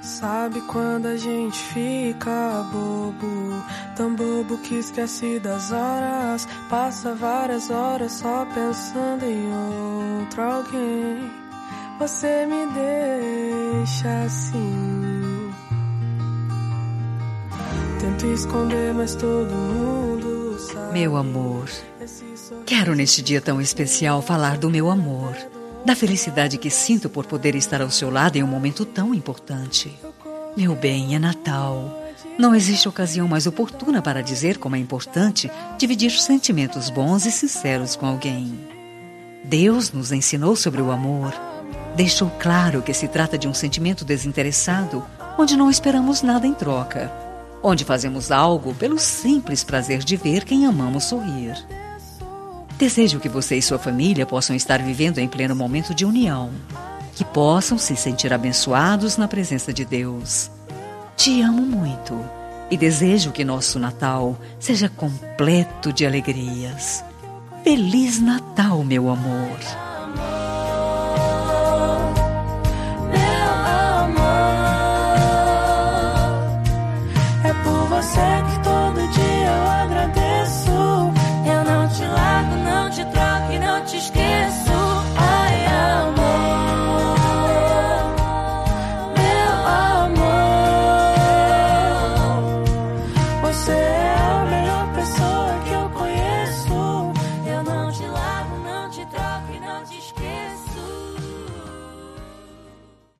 Sabe quando a gente fica bobo, tão bobo que esquece das horas, passa várias horas só pensando em outro alguém. Você me deixa assim, tento esconder, mas todo mundo sabe. Meu amor, quero neste dia tão especial falar do meu amor, da felicidade que sinto por poder estar ao seu lado em um momento tão importante. Meu bem, é Natal. Não existe ocasião mais oportuna para dizer como é importante dividir sentimentos bons e sinceros com alguém. Deus nos ensinou sobre o amor. Deixou claro que se trata de um sentimento desinteressado, onde não esperamos nada em troca, onde fazemos algo pelo simples prazer de ver quem amamos sorrir. Desejo que você e sua família possam estar vivendo em pleno momento de união, que possam se sentir abençoados na presença de Deus. Te amo muito e desejo que nosso Natal seja completo de alegrias. Feliz Natal, meu amor!